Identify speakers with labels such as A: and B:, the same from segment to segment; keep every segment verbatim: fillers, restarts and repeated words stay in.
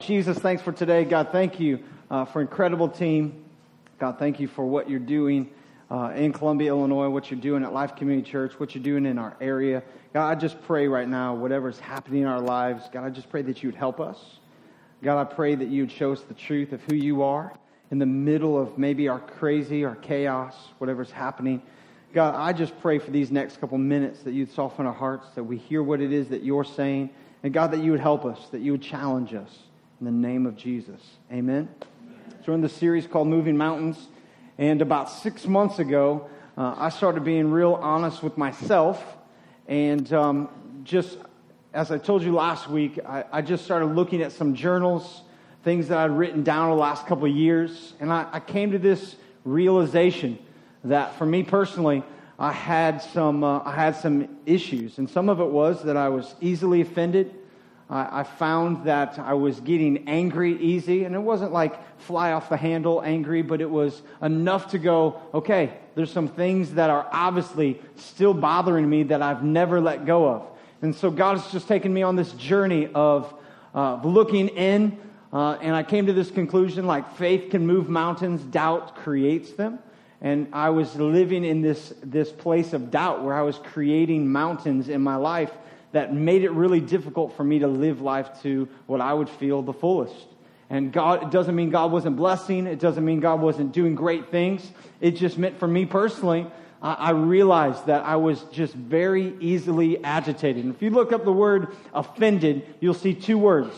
A: Jesus, thanks for today. God, thank you uh, for incredible team. God, thank you for what you're doing uh, in Columbia, Illinois, what you're doing at Life Community Church, what you're doing in our area. God, I just pray right now, whatever's happening in our lives, God, I just pray that you would help us. God, I pray that you would show us the truth of who you are in the middle of maybe our crazy, our chaos, whatever's happening. God, I just pray for these next couple minutes that you'd soften our hearts, that we hear what it is that you're saying, and God, that you would help us, that you would challenge us in the name of Jesus. Amen. So we're in the series called Moving Mountains, and about six months ago, uh, I started being real honest with myself, and um, just, as I told you last week, I, I just started looking at some journals, things that I'd written down over the last couple of years, and I, I came to this realization that for me personally, I had some uh, I had some issues, and some of it was that I was easily offended. I, I found that I was getting angry easy, and it wasn't like fly off the handle angry, but it was enough to go, okay, there's some things that are obviously still bothering me that I've never let go of. And so God has just taken me on this journey of uh, looking in, uh, and I came to this conclusion, like faith can move mountains, doubt creates them. And I was living in this, this place of doubt where I was creating mountains in my life that made it really difficult for me to live life to what I would feel the fullest. And God, it doesn't mean God wasn't blessing. It doesn't mean God wasn't doing great things. It just meant for me personally, I, I realized that I was just very easily agitated. And if you look up the word offended, you'll see two words,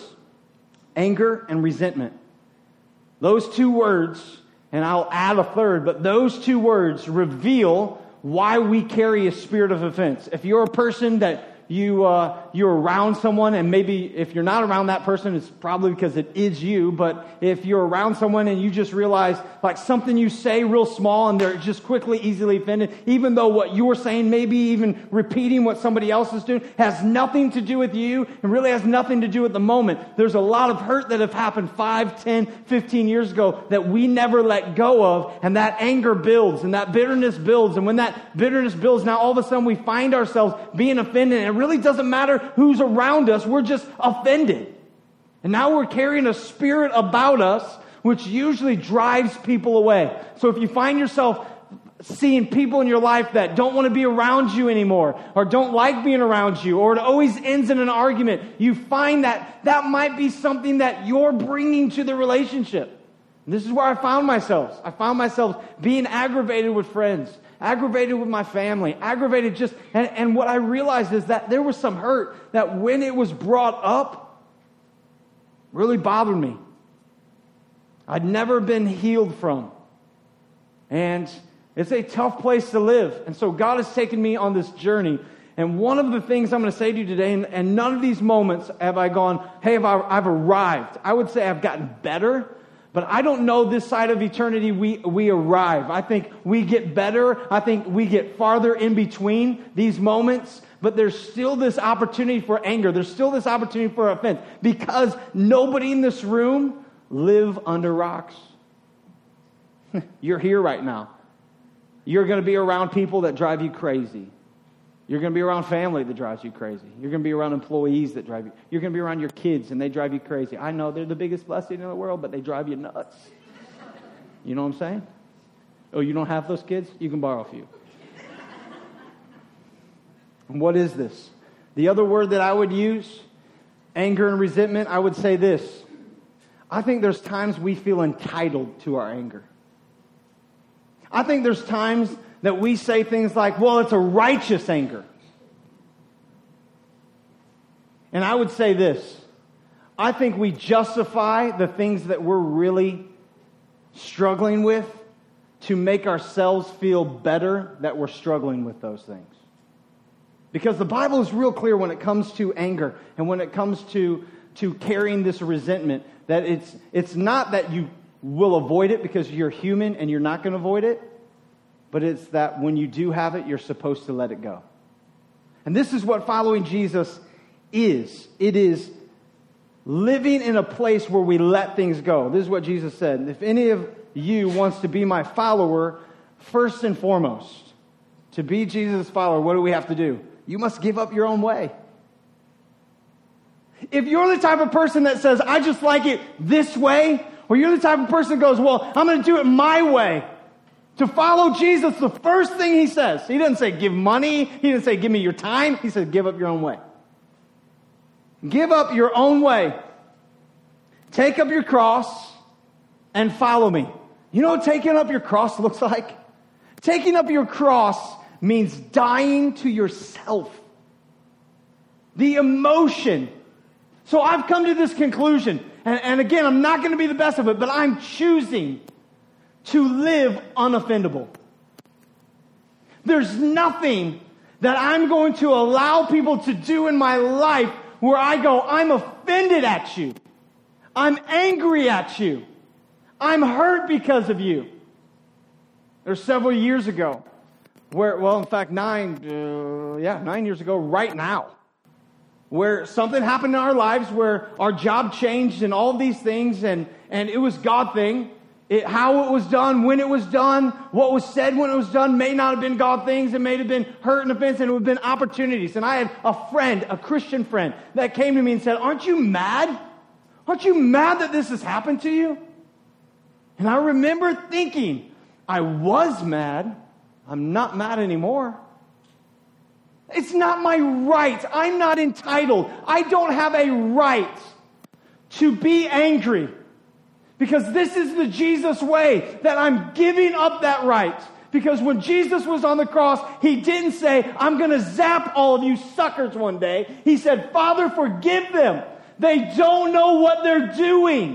A: anger and resentment. Those two words, and I'll add a third, but those two words reveal why we carry a spirit of offense. If you're a person that you, uh, you're around someone, and maybe if you're not around that person, it's probably because it is you, but if you're around someone and you just realize like something you say real small and they're just quickly, easily offended, even though what you're saying, maybe even repeating what somebody else is doing, has nothing to do with you and really has nothing to do with the moment. There's a lot of hurt that have happened five, ten, fifteen years ago that we never let go of, and that anger builds and that bitterness builds, and when that bitterness builds, now all of a sudden we find ourselves being offended, and it really doesn't matter who's around us, we're just offended. And now we're carrying a spirit about us which usually drives people away. So if you find yourself seeing people in your life that don't want to be around you anymore, or don't like being around you, or it always ends in an argument, you find that that might be something that you're bringing to the relationship. And this is where I found myself. I found myself being aggravated with friends, aggravated with my family, aggravated just, and, and what I realized is that there was some hurt that when it was brought up, really bothered me. I'd never been healed from. And it's a tough place to live. And so God has taken me on this journey. And one of the things I'm going to say to you today, and, and none of these moments have I gone, hey, have I, I've arrived. I would say I've gotten better. But I don't know this side of eternity we, we arrive. I think we get better. I think we get farther in between these moments. But there's still this opportunity for anger. There's still this opportunity for offense. Because nobody in this room live under rocks. You're here right now. You're going to be around people that drive you crazy. You're going to be around family that drives you crazy. You're going to be around employees that drive you. You're going to be around your kids and they drive you crazy. I know they're the biggest blessing in the world, but they drive you nuts. You know what I'm saying? Oh, you don't have those kids? You can borrow a few. And what is this? The other word that I would use, anger and resentment, I would say this. I think there's times we feel entitled to our anger. I think there's times that we say things like, well, it's a righteous anger. And I would say this. I think we justify the things that we're really struggling with to make ourselves feel better that we're struggling with those things. Because the Bible is real clear when it comes to anger and when it comes to, to carrying this resentment, that it's, it's not that you will avoid it because you're human and you're not going to avoid it. But it's that when you do have it, you're supposed to let it go. And this is what following Jesus is. It is living in a place where we let things go. This is what Jesus said. If any of you wants to be my follower, first and foremost, to be Jesus' follower, what do we have to do? You must give up your own way. If you're the type of person that says, I just like it this way, or you're the type of person that goes, well, I'm going to do it my way. To follow Jesus, the first thing he says, he doesn't say give money, he didn't say give me your time, he said give up your own way. Give up your own way. Take up your cross and follow me. You know what taking up your cross looks like? Taking up your cross means dying to yourself. The emotion. So I've come to this conclusion, and, and again, I'm not going to be the best of it, but I'm choosing to live unoffendable. There's nothing that I'm going to allow people to do in my life where I go, I'm offended at you. I'm angry at you. I'm hurt because of you. There's several years ago where, well, in fact, nine, uh, yeah, nine years ago right now, where something happened in our lives where our job changed and all these things, and, and it was God thing. It, how it was done, when it was done, what was said when it was done may not have been God things. It may have been hurt and offense, and it would have been opportunities. And I had a friend, a Christian friend, that came to me and said, aren't you mad? Aren't you mad that this has happened to you? And I remember thinking, I was mad. I'm not mad anymore. It's not my right. I'm not entitled. I don't have a right to be angry. Because this is the Jesus way, that I'm giving up that right. Because when Jesus was on the cross, he didn't say, I'm going to zap all of you suckers one day. He said, Father, forgive them. They don't know what they're doing.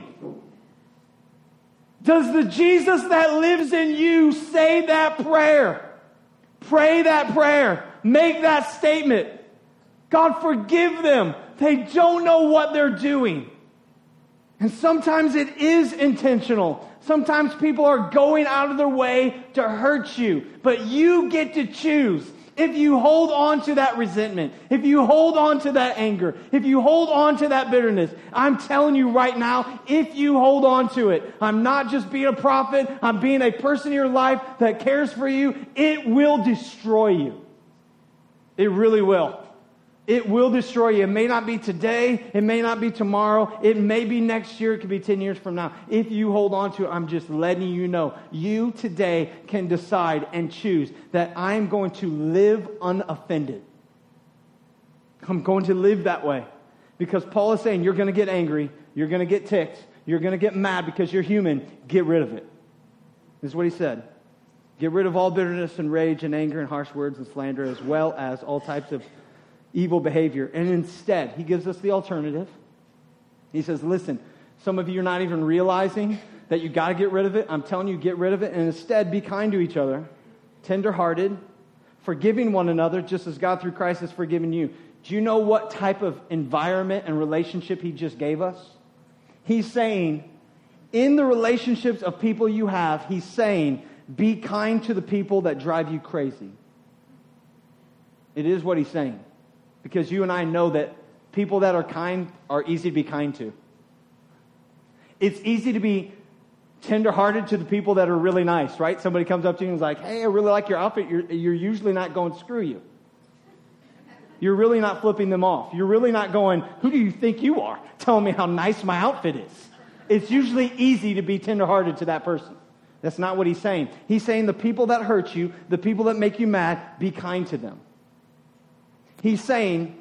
A: Does the Jesus that lives in you say that prayer? Pray that prayer. Make that statement. God, forgive them. They don't know what they're doing. And sometimes it is intentional. Sometimes people are going out of their way to hurt you. But you get to choose. If you hold on to that resentment, if you hold on to that anger, if you hold on to that bitterness, I'm telling you right now, if you hold on to it, I'm not just being a prophet, I'm being a person in your life that cares for you, it will destroy you. It really will. It will destroy you. It may not be today. It may not be tomorrow. It may be next year. It could be ten years from now. If you hold on to it, I'm just letting you know. You today can decide and choose that I'm going to live unoffended. I'm going to live that way. Because Paul is saying you're going to get angry. You're going to get ticked. You're going to get mad because you're human. Get rid of it. This is what he said. Get rid of all bitterness and rage and anger and harsh words and slander, as well as all types of evil behavior. And instead, he gives us the alternative. He says, listen, some of you are not even realizing that you got to get rid of it. I'm telling you, get rid of it. And instead, be kind to each other, tender-hearted, forgiving one another, just as God through Christ has forgiven you. Do you know what type of environment and relationship he just gave us? He's saying, in the relationships of people you have, he's saying, be kind to the people that drive you crazy. It is what he's saying. Because you and I know that people that are kind are easy to be kind to. It's easy to be tender-hearted to the people that are really nice, right? Somebody comes up to you and is like, hey, I really like your outfit. You're, you're usually not going, screw you. You're really not flipping them off. You're really not going, who do you think you are? Telling me how nice my outfit is. It's usually easy to be tender-hearted to that person. That's not what he's saying. He's saying the people that hurt you, the people that make you mad, be kind to them. He's saying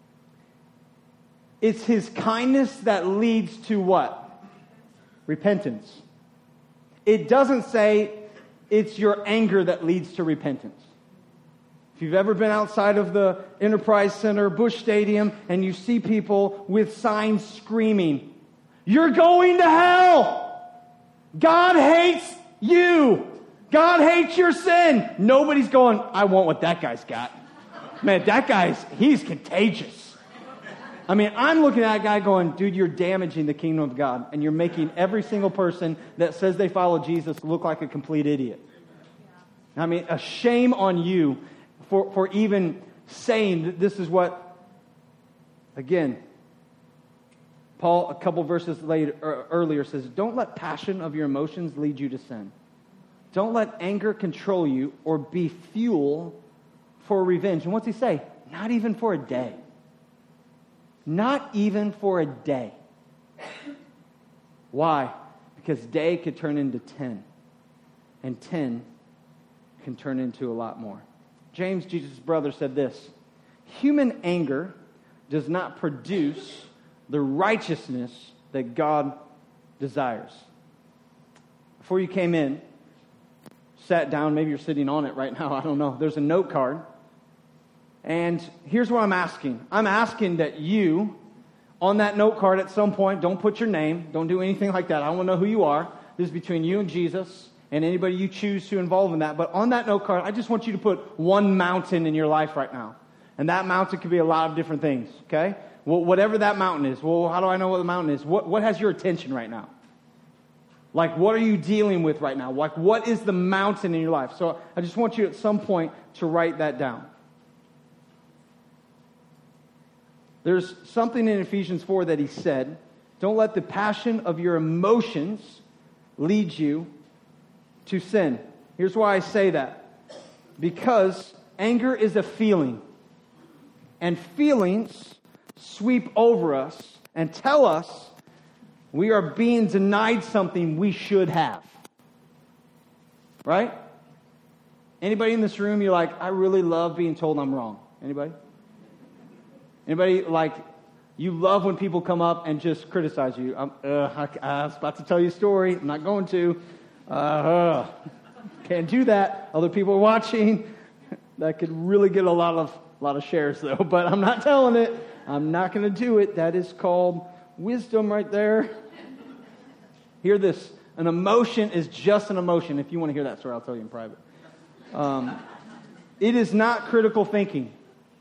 A: it's his kindness that leads to what? Repentance. It doesn't say it's your anger that leads to repentance. If you've ever been outside of the Enterprise Center, Busch Stadium, and you see people with signs screaming, you're going to hell! God hates you! God hates your sin! Nobody's going, I want what that guy's got. Man, that guy's, he's contagious. I mean, I'm looking at that guy going, dude, you're damaging the kingdom of God. And you're making every single person that says they follow Jesus look like a complete idiot. I mean, a shame on you for, for even saying that this is what, again, Paul, a couple verses later, er, earlier says, don't let passion of your emotions lead you to sin. Don't let anger control you or be fuel for revenge. And what's he say? Not even for a day. Not even for a day. Why? Because day could turn into ten. And ten can turn into a lot more. James, Jesus' brother, said this: human anger does not produce the righteousness that God desires. Before you came in, sat down, maybe you're sitting on it right now, I don't know. There's a note card. And here's what I'm asking. I'm asking that you, on that note card at some point, don't put your name, don't do anything like that. I want to know who you are. This is between you and Jesus and anybody you choose to involve in that. But on that note card, I just want you to put one mountain in your life right now. And that mountain could be a lot of different things, okay? Well, whatever that mountain is. Well, how do I know what the mountain is? What, what has your attention right now? Like, what are you dealing with right now? Like, what is the mountain in your life? So I just want you at some point to write that down. There's something in Ephesians four that he said, don't let the passion of your emotions lead you to sin. Here's why I say that. Because anger is a feeling. And feelings sweep over us and tell us we are being denied something we should have. Right? Anybody in this room, you're like, I really love being told I'm wrong. Anybody? Anybody, like, you love when people come up and just criticize you? I'm, uh, I, I was about to tell you a story. I'm not going to. Uh, can't do that. Other people are watching. That could really get a lot of a lot of shares, though. But I'm not telling it. I'm not going to do it. That is called wisdom right there. Hear this. An emotion is just an emotion. If you want to hear that story, I'll tell you in private. Um, it is not critical thinking.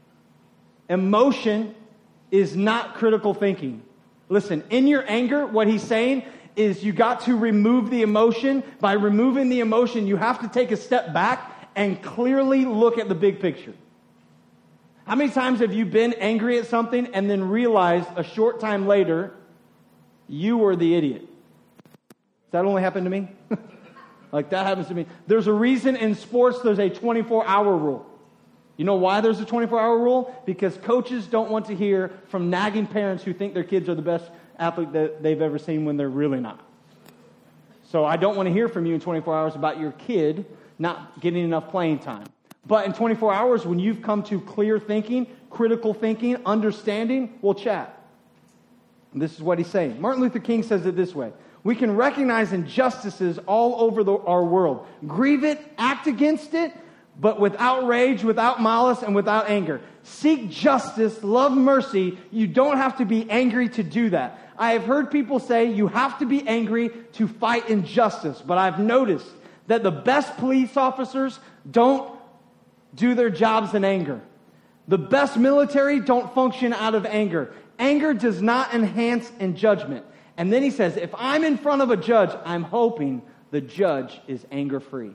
A: Emotion is not critical thinking. Listen, in your anger, what he's saying is you got to remove the emotion. By removing the emotion, you have to take a step back and clearly look at the big picture. How many times have you been angry at something and then realized a short time later you were the idiot? Does that only happen to me? Like, that happens to me. There's a reason in sports there's a twenty-four hour rule. You know why there's a twenty-four hour rule? Because coaches don't want to hear from nagging parents who think their kids are the best athlete that they've ever seen when they're really not. So I don't want to hear from you in twenty-four hours about your kid not getting enough playing time. But in twenty-four hours, when you've come to clear thinking, critical thinking, understanding, we'll chat. And this is what he's saying. Martin Luther King says it this way: we can recognize injustices all over the, our world, grieve it, act against it, but without rage, without malice, and without anger. Seek justice, love mercy. You don't have to be angry to do that. I have heard people say you have to be angry to fight injustice, but I've noticed that the best police officers don't do their jobs in anger. The best military don't function out of anger. Anger does not enhance in judgment. And then he says, if I'm in front of a judge, I'm hoping the judge is anger-free.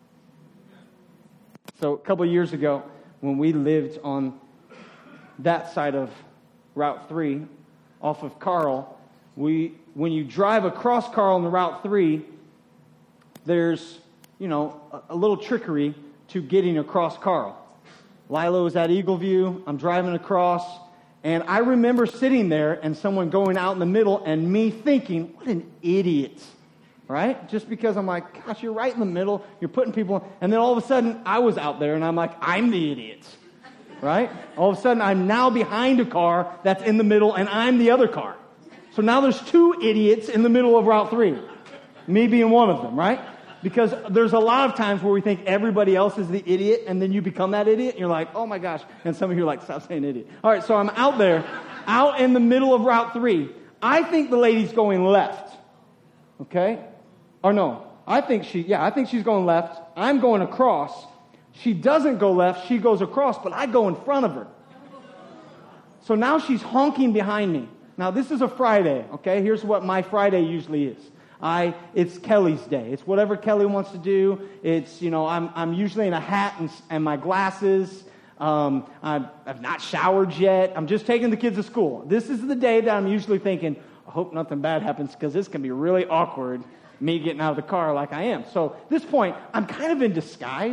A: So a couple of years ago, when we lived on that side of Route three, off of Carl, we when you drive across Carl on the Route three, there's, you know, a, a little trickery to getting across Carl. Lilo is at Eagleview. I'm driving across, and I remember sitting there and someone going out in the middle and me thinking, what an idiot. Right? Just because I'm like, gosh, you're right in the middle. You're putting people... And then all of a sudden, I was out there, and I'm like, I'm the idiot. Right? All of a sudden, I'm now behind a car that's in the middle, and I'm the other car. So now there's two idiots in the middle of Route three. Me being one of them, right? Because there's a lot of times where we think everybody else is the idiot, and then you become that idiot, and you're like, oh my gosh. And some of you are like, stop saying idiot. All right, so I'm out there, out in the middle of Route three. I think the lady's going left. Okay? Or no, I think she, yeah, I think she's going left. I'm going across. She doesn't go left. She goes across, but I go in front of her. So now she's honking behind me. Now, this is a Friday, okay? Here's what my Friday usually is. I, it's Kelly's day. It's whatever Kelly wants to do. It's, you know, I'm, I'm usually in a hat and, and my glasses. Um, I've, I've not showered yet. I'm just taking the kids to school. This is the day that I'm usually thinking, I hope nothing bad happens because this can be really awkward, me getting out of the car like I am. So at this point, I'm kind of in disguise.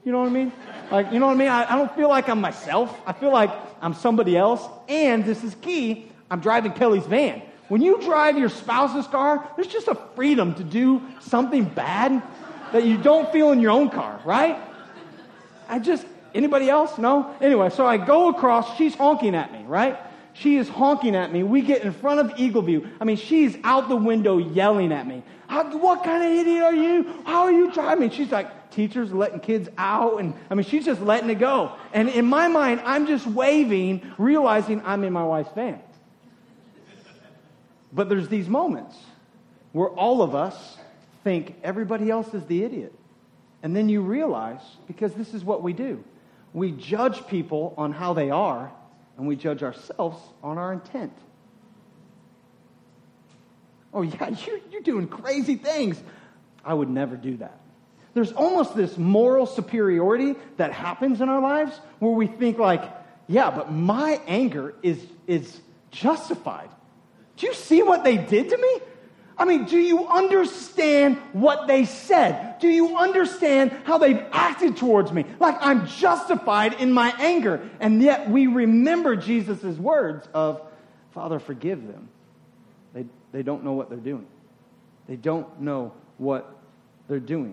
A: You know what I mean? Like, you know what I mean? I, I don't feel like I'm myself. I feel like I'm somebody else. And this is key, I'm driving Kelly's van. When you drive your spouse's car, there's just a freedom to do something bad that you don't feel in your own car, right? I just, anybody else? No? Anyway, so I go across, she's honking at me, right? She is honking at me. We get in front of Eagleview. I mean, she's out the window yelling at me. How, what kind of idiot are you? How are you driving? She's like, teachers letting kids out. And I mean, she's just letting it go. And in my mind, I'm just waving, realizing I'm in my wife's van. But there's these moments where all of us think everybody else is the idiot. And then you realize, because this is what we do. We judge people on how they are, and we judge ourselves on our intent. Oh yeah, you're, you're doing crazy things. I would never do that. There's almost this moral superiority that happens in our lives where we think like, yeah, but my anger is, is justified. Do you see what they did to me? I mean, do you understand what they said? Do you understand how they've acted towards me? Like I'm justified in my anger. And yet we remember Jesus' words of, Father, forgive them. They, they don't know what they're doing. They don't know what they're doing.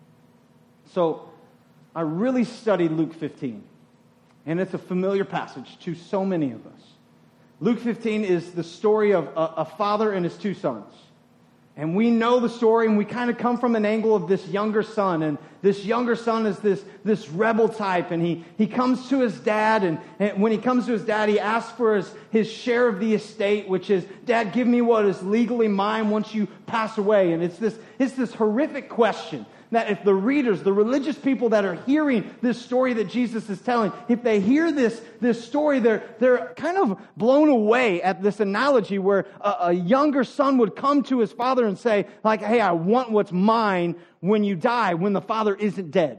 A: So I really studied Luke fifteen. And it's a familiar passage to so many of us. Luke fifteen is the story of a, a father and his two sons. And we know the story, and we kind of come from an angle of this younger son. And this younger son is this, this rebel type. And he, he comes to his dad, and, and when he comes to his dad, he asks for his, his share of the estate, which is, Dad, give me what is legally mine once you pass away. And it's this, it's this horrific question that if the readers, the religious people that are hearing this story that Jesus is telling, if they hear this, this story, they're, they're kind of blown away at this analogy where a, a younger son would come to his father and say, like, hey, I want what's mine when you die, when the father isn't dead.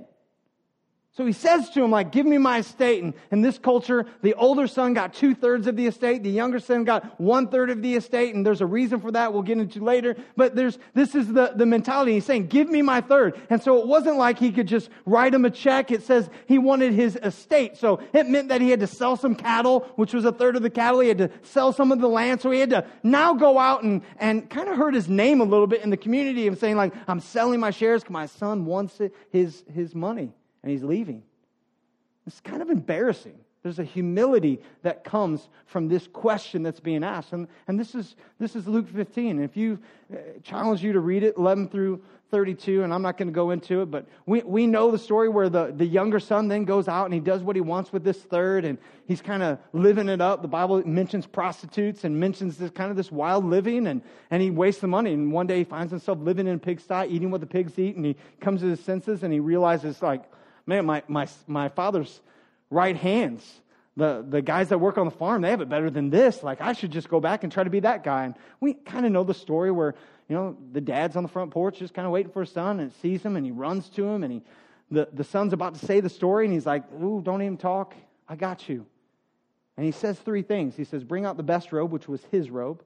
A: So he says to him, like, give me my estate. And in this culture, the older son got two-thirds of the estate. The younger son got one-third of the estate. And there's a reason for that we'll get into later. But there's this is the, the mentality. He's saying, give me my third. And so it wasn't like he could just write him a check. It says he wanted his estate. So it meant that he had to sell some cattle, which was a third of the cattle. He had to sell some of the land. So he had to now go out and, and kind of hurt his name a little bit in the community of saying, like, I'm selling my shares because my son wants it, his, his money. And he's leaving. It's kind of embarrassing. There's a humility that comes from this question that's being asked. And, and this is this is Luke fifteen. And if you uh, challenge you to read it, eleven through thirty-two, and I'm not going to go into it, but we, we know the story where the, the younger son then goes out and he does what he wants with this third, and he's kind of living it up. The Bible mentions prostitutes and mentions this kind of this wild living, and, and he wastes the money. And one day he finds himself living in a pigsty, eating what the pigs eat, and he comes to his senses and he realizes, like, man, my, my my father's right hands, the, the guys that work on the farm, they have it better than this. Like, I should just go back and try to be that guy. And we kind of know the story where, you know, the dad's on the front porch just kind of waiting for his son, and sees him, and he runs to him, and he the, the son's about to say the story, and he's like, ooh, don't even talk. I got you. And he says three things. He says, bring out the best robe, which was his robe.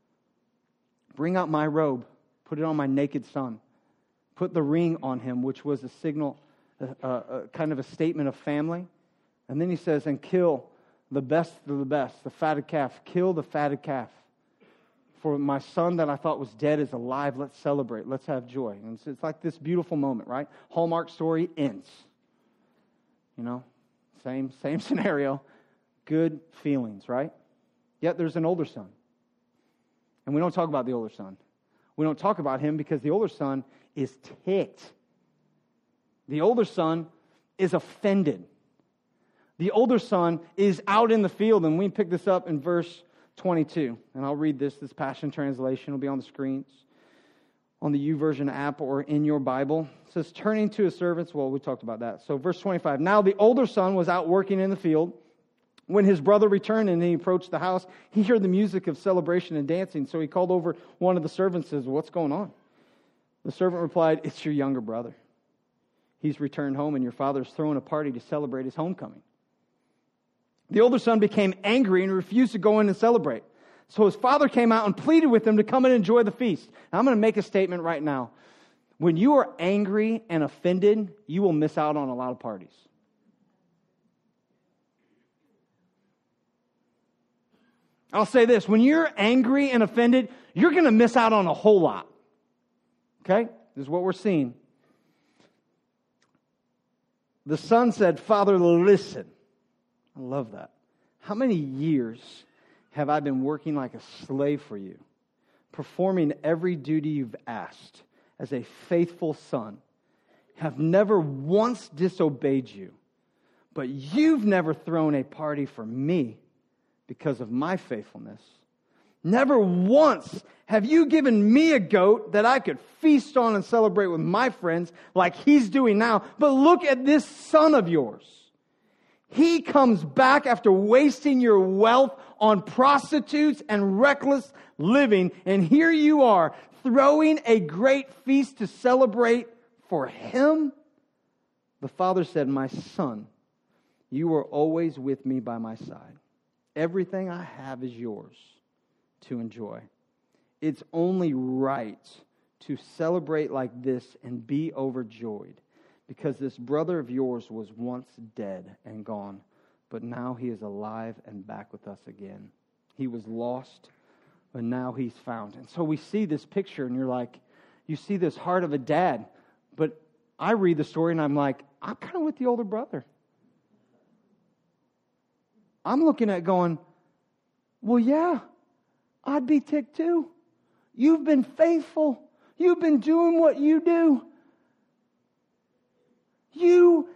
A: Bring out my robe. Put it on my naked son. Put the ring on him, which was a signal, Uh, uh, kind of a statement of family. And then he says, and kill the best of the best, the fatted calf. Kill the fatted calf. For my son that I thought was dead is alive. Let's celebrate. Let's have joy. And it's, it's like this beautiful moment, right? Hallmark story ends. You know, same, same scenario. Good feelings, right? Yet there's an older son. And we don't talk about the older son. We don't talk about him because the older son is ticked. The older son is offended. The older son is out in the field, and we pick this up in verse twenty-two. And I'll read this, this Passion Translation will be on the screens, on the YouVersion app or in your Bible. It says, turning to his servants, well, we talked about that. So verse twenty-five, now the older son was out working in the field. When his brother returned and he approached the house, he heard the music of celebration and dancing. So he called over one of the servants and says, what's going on? The servant replied, it's your younger brother. He's returned home, and your father's throwing a party to celebrate his homecoming. The older son became angry and refused to go in and celebrate. So his father came out and pleaded with him to come and enjoy the feast. Now, I'm going to make a statement right now. When you are angry and offended, you will miss out on a lot of parties. I'll say this, when you're angry and offended, you're going to miss out on a whole lot. Okay? This is what we're seeing. The son said, Father, listen. I love that. How many years have I been working like a slave for you, performing every duty you've asked as a faithful son, have never once disobeyed you, but you've never thrown a party for me because of my faithfulness. Never once have you given me a goat that I could feast on and celebrate with my friends like he's doing now. But look at this son of yours. He comes back after wasting your wealth on prostitutes and reckless living. And here you are throwing a great feast to celebrate for him. The father said, my son, you are always with me by my side. Everything I have is yours to enjoy. It's only right to celebrate like this and be overjoyed, because this brother of yours was once dead and gone, but now he is alive and back with us again. He was lost, but now he's found. And so we see this picture, and you're like, you see this heart of a dad, but I read the story and I'm like, I'm kind of with the older brother. I'm looking at going, well, yeah, I'd be ticked too. You've been faithful. You've been doing what you do. You,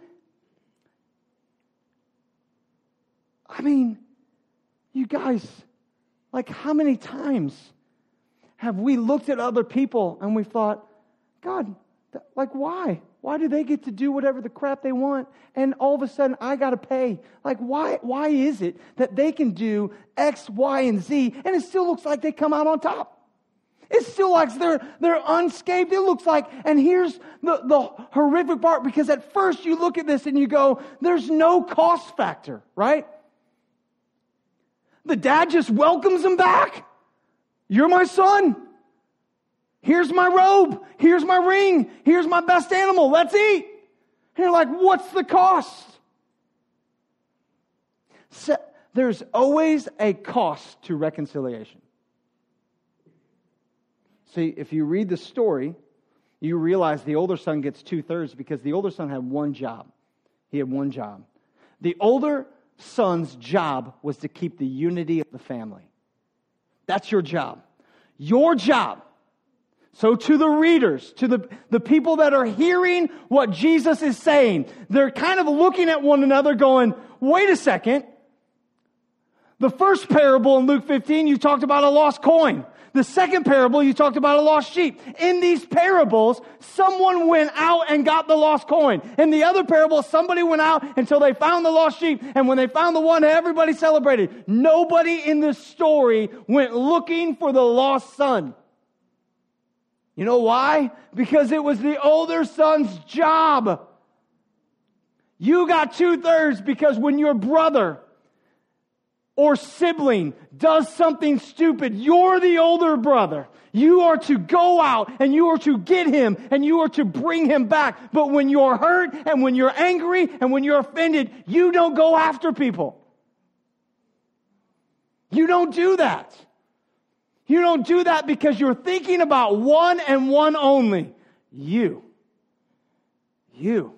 A: I mean, you guys, like how many times have we looked at other people and we thought, God, th- like why? Why do they get to do whatever the crap they want? And all of a sudden, I got to pay. Like, why Why is it that they can do X, Y, and Z, and it still looks like they come out on top? It still looks like they're, they're unscathed. It looks like, and here's the, the horrific part, because at first you look at this and you go, there's no cost factor, right? The dad just welcomes them back. You're my son. Here's my robe. Here's my ring. Here's my best animal. Let's eat. And you're like, what's the cost? So, there's always a cost to reconciliation. See, if you read the story, you realize the older son gets two-thirds because the older son had one job. He had one job. The older son's job was to keep the unity of the family. That's your job. Your job. So to the readers, to the, the people that are hearing what Jesus is saying, they're kind of looking at one another going, wait a second. The first parable in Luke fifteen, you talked about a lost coin. The second parable, you talked about a lost sheep. In these parables, someone went out and got the lost coin. In the other parable, somebody went out until they found the lost sheep. And when they found the one, everybody celebrated. Nobody in this story went looking for the lost son. You know why? Because it was the older son's job. You got two-thirds because when your brother or sibling does something stupid, you're the older brother. You are to go out and you are to get him and you are to bring him back. But when you're hurt and when you're angry and when you're offended, you don't go after people. You don't do that. You don't do that because you're thinking about one and one only. You. You.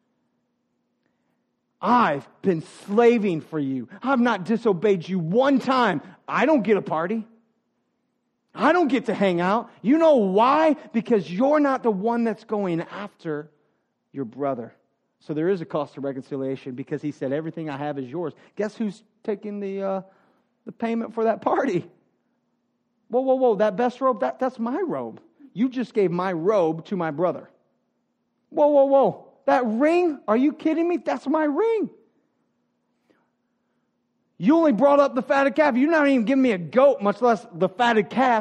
A: I've been slaving for you. I've not disobeyed you one time. I don't get a party. I don't get to hang out. You know why? Because you're not the one that's going after your brother. So there is a cost to reconciliation because he said, everything I have is yours. Guess who's taking the uh, the payment for that party? Whoa, whoa, whoa, that best robe, that, that's my robe. You just gave my robe to my brother. Whoa, whoa, whoa. That ring? Are you kidding me? That's my ring. You only brought up the fatted calf. You're not even giving me a goat, much less the fatted calf.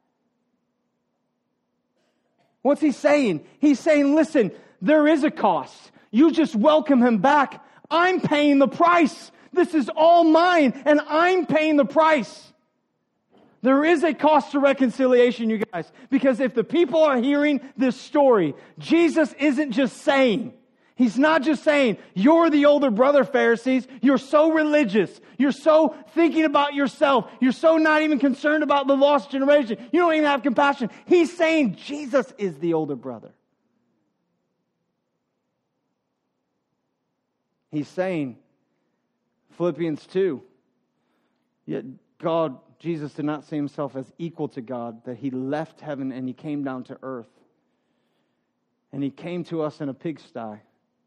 A: What's he saying? He's saying, listen, there is a cost. You just welcome him back. I'm paying the price. This is all mine, and I'm paying the price. There is a cost to reconciliation, you guys, because if the people are hearing this story, Jesus isn't just saying, He's not just saying, you're the older brother, Pharisees. You're so religious. You're so thinking about yourself. You're so not even concerned about the lost generation. You don't even have compassion. He's saying Jesus is the older brother. He's saying, Philippians two, yet God, Jesus did not see Himself as equal to God, that He left heaven and He came down to earth. And He came to us in a pigsty.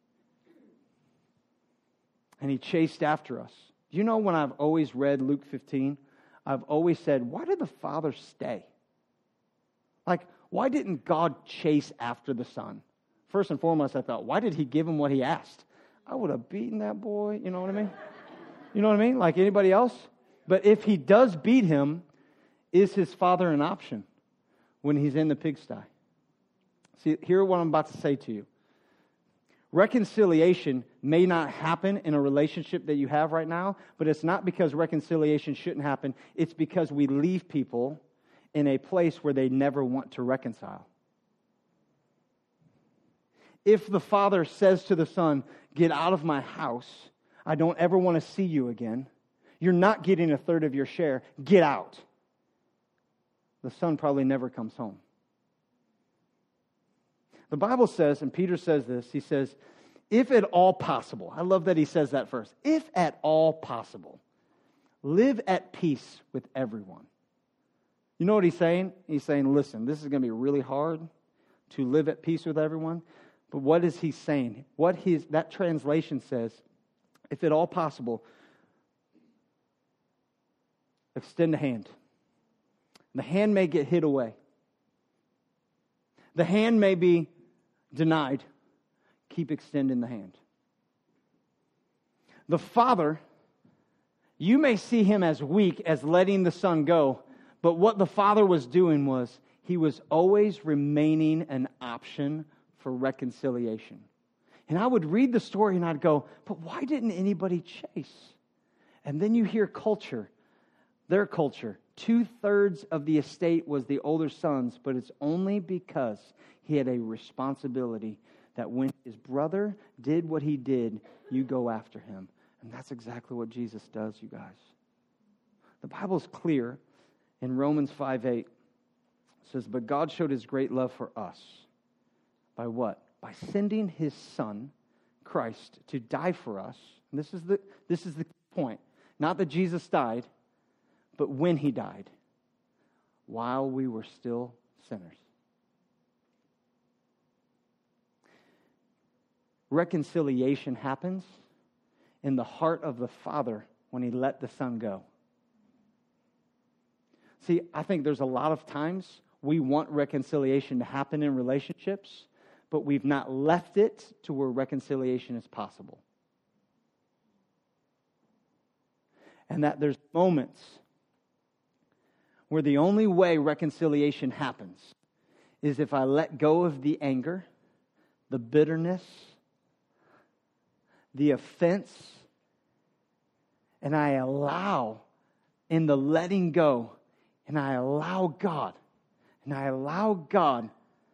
A: And He chased after us. Do you know when I've always read Luke fifteen, I've always said, why did the Father stay? Like, why didn't God chase after the Son? First and foremost, I thought, why did He give Him what He asked? I would have beaten that boy, you know what I mean? You know what I mean? Like anybody else? But if He does beat him, is His Father an option when He's in the pigsty? See, hear what I'm about to say to you. Reconciliation may not happen in a relationship that you have right now, but it's not because reconciliation shouldn't happen. It's because we leave people in a place where they never want to reconcile. If the Father says to the Son, get out of my house, I don't ever want to see you again, you're not getting a third of your share, get out. The Son probably never comes home. The Bible says, and Peter says this, he says, if at all possible, I love that he says that first, if at all possible, live at peace with everyone. You know what he's saying? He's saying, listen, this is going to be really hard to live at peace with everyone. But what is he saying? What his that translation says, if at all possible, extend a hand. The hand may get hid away. The hand may be denied. Keep extending the hand. The Father, you may see Him as weak, as letting the Son go, but what the Father was doing was, He was always remaining an option for reconciliation. And I would read the story and I'd go, but why didn't anybody chase? And then you hear culture, their culture. Two-thirds of the estate was the older son's, but it's only because he had a responsibility that when his brother did what he did, you go after him. And that's exactly what Jesus does, you guys. The Bible's clear in Romans five eight. It says, but God showed His great love for us. By what? By sending His Son, Christ, to die for us. And this is the this is the point. Not that Jesus died, but when He died, while we were still sinners. Reconciliation happens in the heart of the Father when He let the Son go. See, I think there's a lot of times we want reconciliation to happen in relationships, but we've not left it to where reconciliation is possible. And that there's moments where the only way reconciliation happens is if I let go of the anger, the bitterness, the offense, and I allow in the letting go, and I allow God, and I allow God.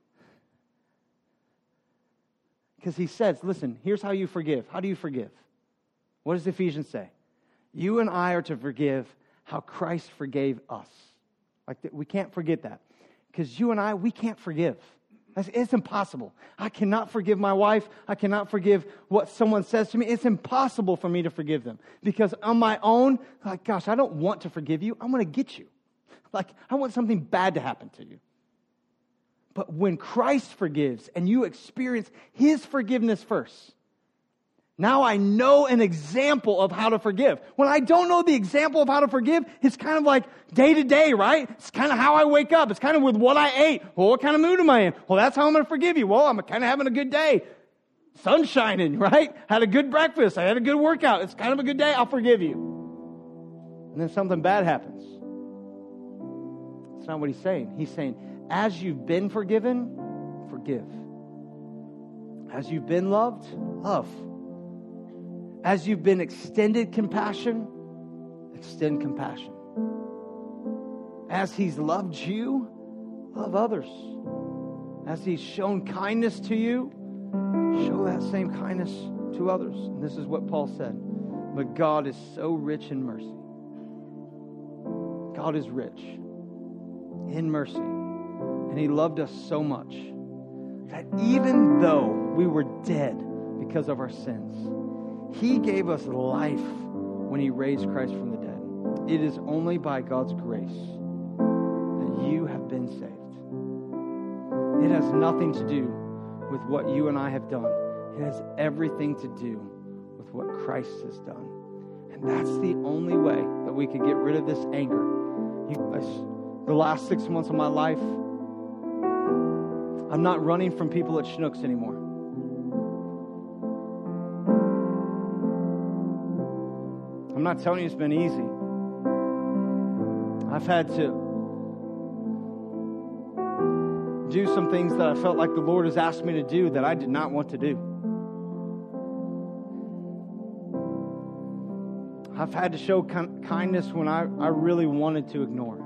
A: Because He says, listen, here's how you forgive. How do you forgive? What does Ephesians say? You and I are to forgive how Christ forgave us. Like we can't forget that. Because you and I, we can't forgive. It's impossible. I cannot forgive my wife. I cannot forgive what someone says to me. It's impossible for me to forgive them. Because on my own, like, gosh, I don't want to forgive you. I want to get you. Like, I want something bad to happen to you. But when Christ forgives and you experience His forgiveness first, now I know an example of how to forgive. When I don't know the example of how to forgive, it's kind of like day to day, right? It's kind of how I wake up. It's kind of with what I ate. Well, what kind of mood am I in? Well, that's how I'm going to forgive you. Well, I'm kind of having a good day. Sun's shining, right? Had a good breakfast. I had a good workout. It's kind of a good day. I'll forgive you. And then something bad happens. That's not what He's saying. He's saying, as you've been forgiven, forgive. As you've been loved, love. As you've been extended compassion, extend compassion. as He's loved you, love others. As He's shown kindness to you, show that same kindness to others. And this is what Paul said. But God is so rich in mercy. God is rich in mercy. And He loved us so much that even though we were dead because of our sins, He gave us life when He raised Christ from the dead. It is only by God's grace that you have been saved. It has nothing to do with what you and I have done. It has everything to do with what Christ has done. And that's the only way that we can get rid of this anger. You guys, the last six months of my life, I'm not running from people at Schnucks anymore. I'm not telling you it's been easy. I've had to do some things that I felt like the Lord has asked me to do that I did not want to do. I've had to show kindness when I, I really wanted to ignore.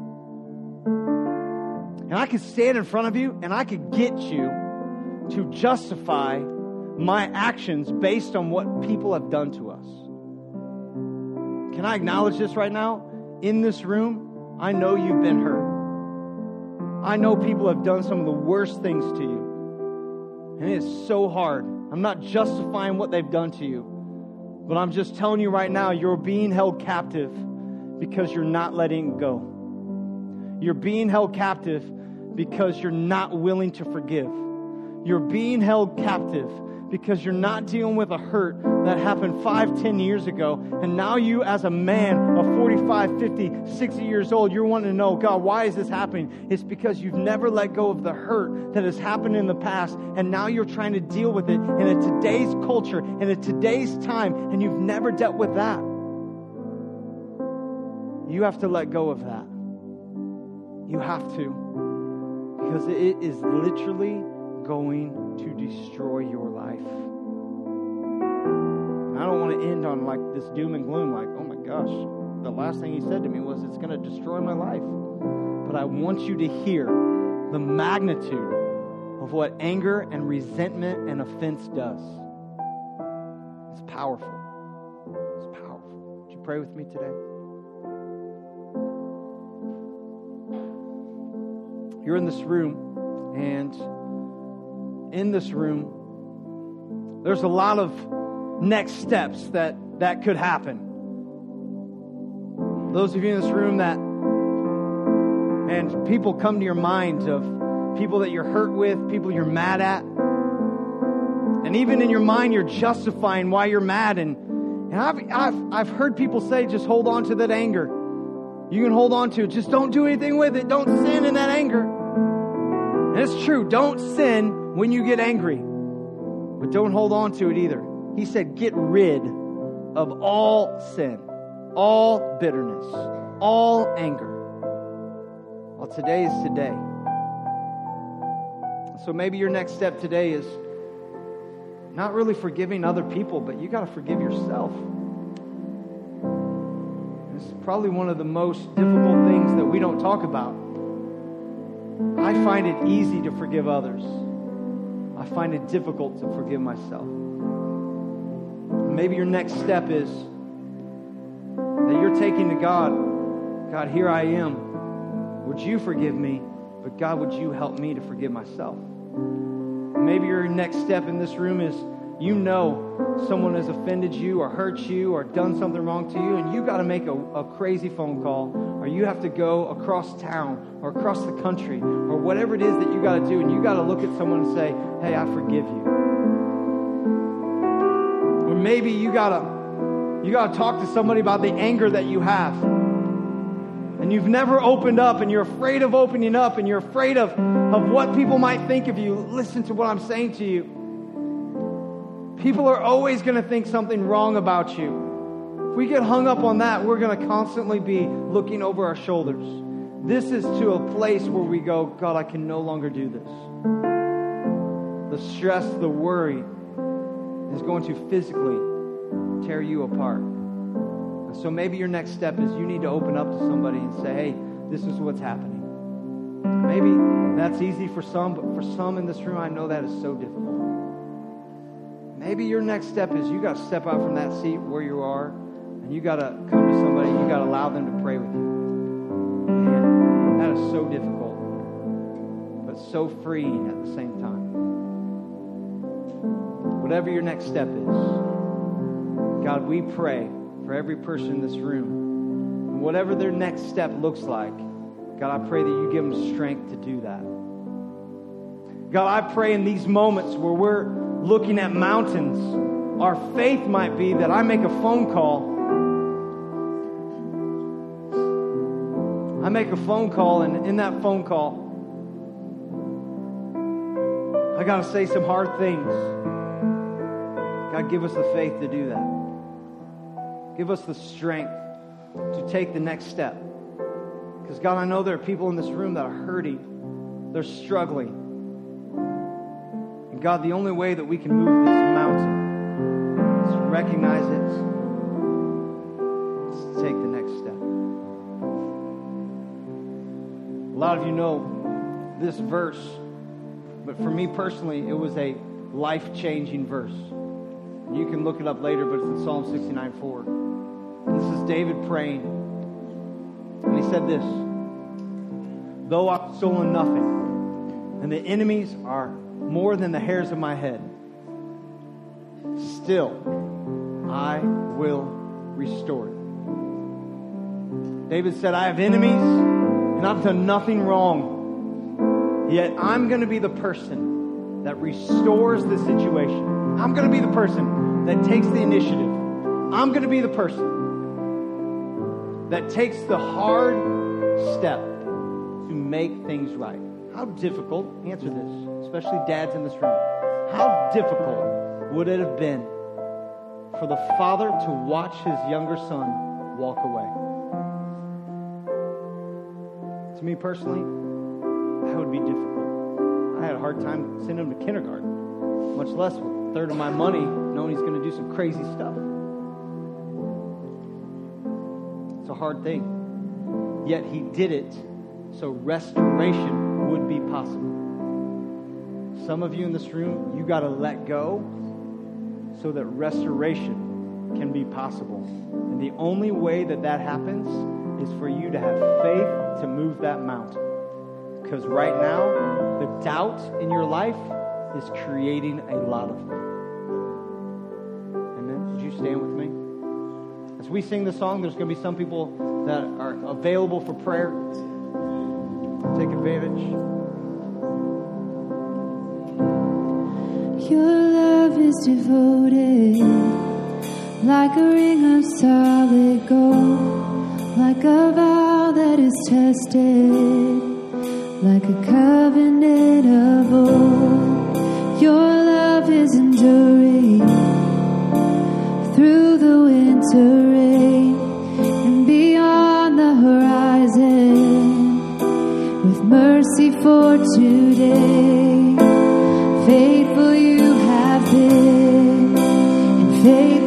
A: And I could stand in front of you and I could get you to justify my actions based on what people have done to us. Can I acknowledge this right now? In this room, I know you've been hurt. I know people have done some of the worst things to you. And it is so hard. I'm not justifying what they've done to you. But I'm just telling you right now, you're being held captive because you're not letting go. You're being held captive because you're not willing to forgive. You're being held captive because you're not dealing with a hurt that happened five, ten years ago. And now you as a man of forty-five, fifty, sixty years old, you're wanting to know, God, why is this happening? It's because you've never let go of the hurt that has happened in the past. And now you're trying to deal with it in a today's culture, in a today's time. And you've never dealt with that. You have to let go of that. You have to. Because it is literally going to destroy your life. I don't want to end on like this doom and gloom, like, oh my gosh, the last thing He said to me was it's going to destroy my life. But I want you to hear the magnitude of what anger and resentment and offense does. It's powerful. It's powerful. Would you pray with me today? You're in this room, and in this room, there's a lot of next steps that, that could happen. Those of you in this room that, and people come to your mind of people that you're hurt with, people you're mad at. And even in your mind, you're justifying why you're mad. And, and I've, I've, I've heard people say, just hold on to that anger. You can hold on to it. Just don't do anything with it. Don't sin in that anger. And it's true. Don't sin when you get angry. But don't hold on to it either. He said, get rid of all sin, all bitterness, all anger. Well, today is today. So maybe your next step today is not really forgiving other people, but you got to forgive yourself. This is probably one of the most difficult things that we don't talk about. I find it easy to forgive others. I find it difficult to forgive myself. Maybe your next step is that you're taking to God. God, here I am. Would you forgive me? But God, would you help me to forgive myself? Maybe your next step in this room is you know someone has offended you or hurt you or done something wrong to you, and you got to make a, a crazy phone call, or you have to go across town or across the country or whatever it is that you got to do, and you got to look at someone and say, hey, I forgive you. Or maybe you got to you got to talk to somebody about the anger that you have. And you've never opened up, and you're afraid of opening up, and you're afraid of, of what people might think of you. Listen to what I'm saying to you. People are always going to think something wrong about you. If we get hung up on that, we're going to constantly be looking over our shoulders. This is to a place where we go, God, I can no longer do this. The stress, the worry is going to physically tear you apart. So maybe your next step is you need to open up to somebody and say, hey, this is what's happening. Maybe that's easy for some, but for some in this room, I know that is so difficult. Maybe your next step is you got to step out from that seat where you are, and you got to come to somebody, you got to allow them to pray with you. Man, that is so difficult, but so freeing at the same time. Whatever your next step is, God, we pray for every person in this room. And whatever their next step looks like, God, I pray that you give them strength to do that. God, I pray in these moments where we're looking at mountains, our faith might be that I make a phone call. I make a phone call, and in that phone call, I got to say some hard things. God, give us the faith to do that. Give us the strength to take the next step. Because, God, I know there are people in this room that are hurting. They're struggling. And, God, the only way that we can move this mountain is to recognize it, is to take the next step. A lot of you know this verse, but for me personally, it was a life-changing verse. You can look it up later, but it's in Psalm sixty-nine four. And this is David praying. And he said this: though I've stolen nothing, and the enemies are more than the hairs of my head, still I will restore it. David said, I have enemies, and I've done nothing wrong. Yet I'm going to be the person that restores the situation. I'm going to be the person that takes the initiative. I'm going to be the person that takes the hard step to make things right. How difficult, answer this, especially dads in this room, how difficult would it have been for the father to watch his younger son walk away? To me personally, that would be difficult. I had a hard time sending him to kindergarten, much less with a third of my money, knowing he's going to do some crazy stuff. It's a hard thing. Yet he did it so restoration would be possible. Some of you in this room, you got to let go so that restoration can be possible. And the only way that that happens is for you to have faith to move that mountain. Because right now, the doubt in your life is creating a lot of them. Amen? Would you stand with me? As we sing the song, there's going to be some people that are available for prayer. Take advantage.
B: Your love is devoted, like a ring of solid gold, like a vow that is tested, like a covenant of old. Your love is enduring through the winter rain and beyond the horizon, with mercy for today. Faithful you have been, and faithful